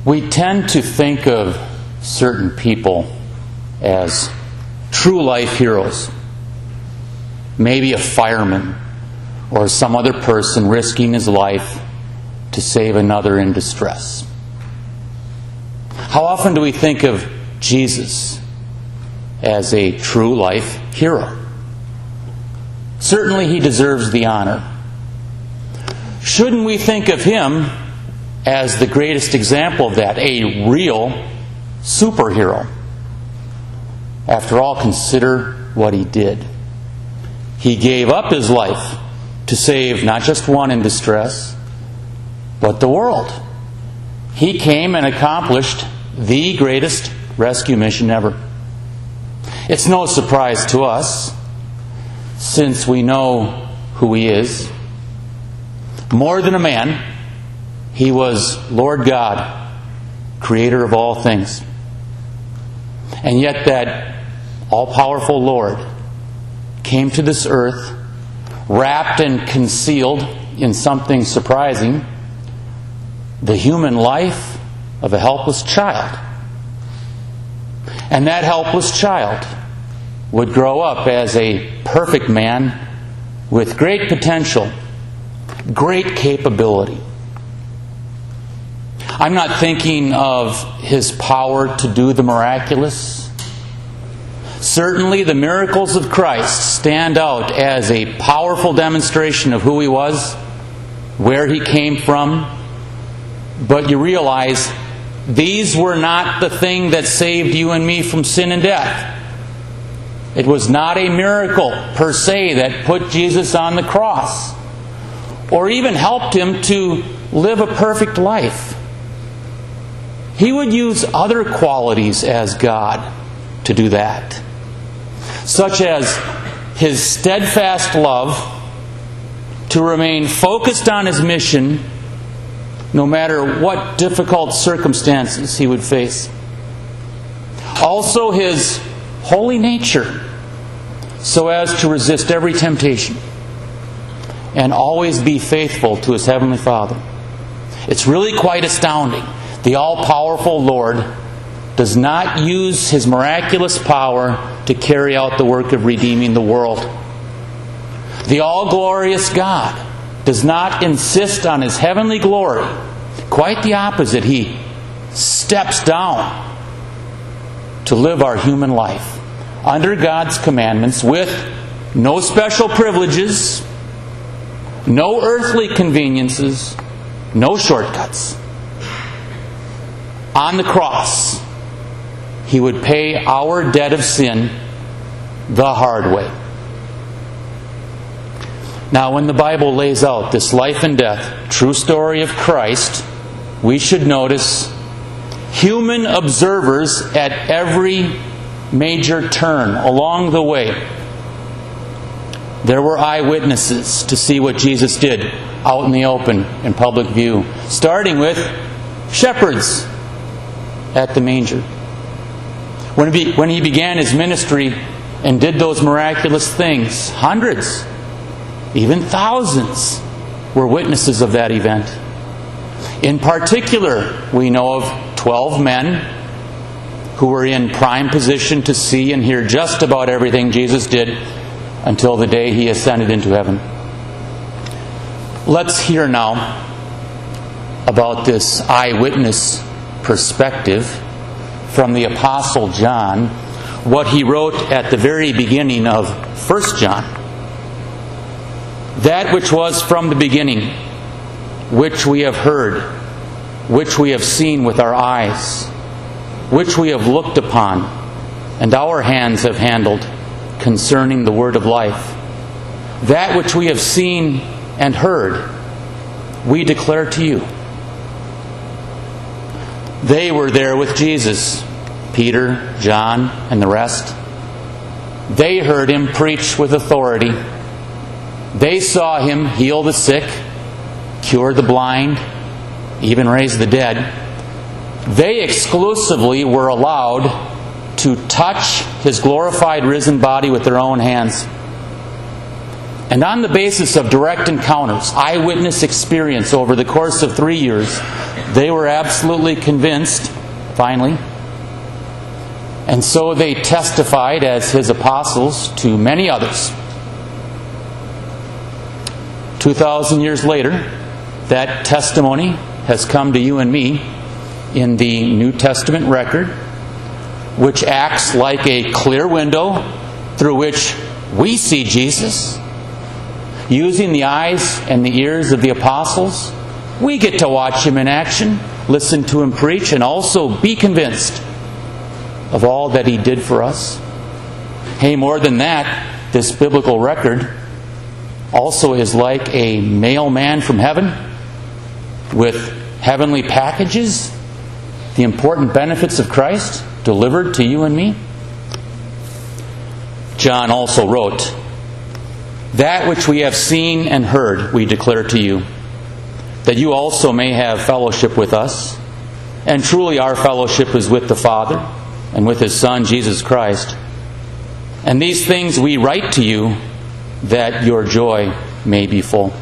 We tend to think of certain people as true life heroes. Maybe a fireman or some other person risking his life to save another in distress. How often do we think of Jesus as a true life hero? Certainly he deserves the honor. Shouldn't we think of him as the greatest example of that, a real superhero? After all, consider what he did. He gave up his life to save not just one in distress, but the world. He came and accomplished the greatest rescue mission ever. It's no surprise to us, since we know who he is. More than a man, he was Lord God, creator of all things. And yet that all-powerful Lord came to this earth, wrapped and concealed in something surprising, the human life of a helpless child. And that helpless child would grow up as a perfect man with great potential, great capability. I'm not thinking of his power to do the miraculous. Certainly the miracles of Christ stand out as a powerful demonstration of who he was, where he came from. But you realize these were not the thing that saved you and me from sin and death. It was not a miracle per se that put Jesus on the cross, or even helped him to live a perfect life. He would use other qualities as God to do that, such as his steadfast love to remain focused on his mission no matter what difficult circumstances he would face. Also his holy nature, so as to resist every temptation and always be faithful to his Heavenly Father. It's really quite astounding. The all-powerful Lord does not use his miraculous power to carry out the work of redeeming the world. The all-glorious God does not insist on his heavenly glory. Quite the opposite. He steps down to live our human life under God's commandments with no special privileges, no earthly conveniences, no shortcuts. On the cross, he would pay our debt of sin the hard way. Now, when the Bible lays out this life and death, true story of Christ, we should notice human observers at every major turn along the way. There were eyewitnesses to see what Jesus did out in the open, in public view, starting with shepherds at the manger. When he began his ministry and did those miraculous things, hundreds, even thousands, were witnesses of that event. In particular, we know of 12 men who were in prime position to see and hear just about everything Jesus did until the day he ascended into heaven. Let's hear now about this eyewitness perspective from the Apostle John, what he wrote at the very beginning of 1 John. That which was from the beginning, which we have heard, which we have seen with our eyes, which we have looked upon, and our hands have handled, concerning the word of life. That which we have seen and heard, we declare to you. They were there with Jesus, Peter, John, and the rest. They heard him preach with authority. They saw him heal the sick, cure the blind, even raise the dead. They exclusively were allowed to touch his glorified risen body with their own hands. And on the basis of direct encounters, eyewitness experience over the course of 3 years, They were absolutely convinced, finally. And so they testified as his apostles to many others. 2,000 years later, that testimony has come to you and me in the New Testament record, which acts like a clear window through which we see Jesus. Using the eyes and the ears of the apostles, we get to watch Him in action, listen to Him preach, and also be convinced of all that He did for us. Hey, more than that, this biblical record also is like a mailman from heaven with heavenly packages, the important benefits of Christ delivered to you and me. John also wrote, "That which we have seen and heard we declare to you, that you also may have fellowship with us. And truly our fellowship is with the Father and with His Son, Jesus Christ. And these things we write to you, that your joy may be full."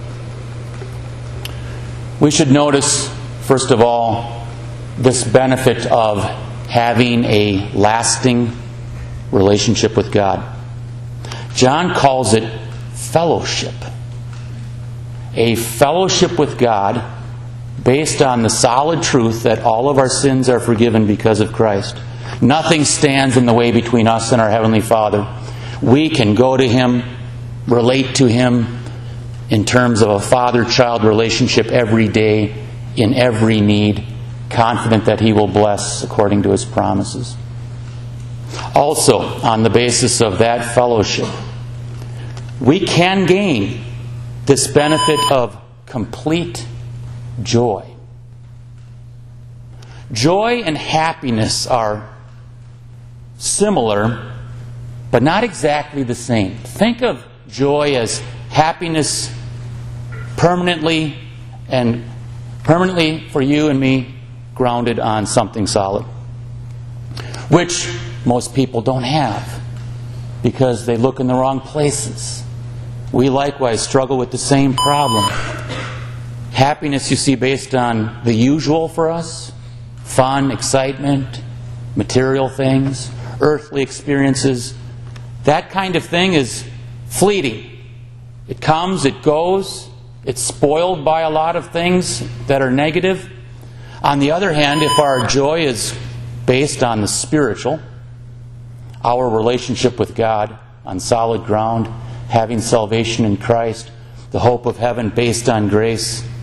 We should notice, first of all, this benefit of having a lasting relationship with God. John calls it fellowship. A fellowship with God based on the solid truth that all of our sins are forgiven because of Christ. Nothing stands in the way between us and our Heavenly Father. We can go to Him, relate to Him in terms of a father-child relationship every day, in every need, confident that He will bless according to His promises. Also, on the basis of that fellowship, we can gain this benefit of complete joy. Joy and happiness are similar, but not exactly the same. Think of joy as happiness permanently for you and me grounded on something solid, which most people don't have because they look in the wrong places. We likewise struggle with the same problem. Happiness, you see, based on the usual for us, fun, excitement, material things, earthly experiences. That kind of thing is fleeting. It comes, it goes, it's spoiled by a lot of things that are negative. On the other hand, if our joy is based on the spiritual, our relationship with God on solid ground, having salvation in Christ, the hope of heaven based on grace,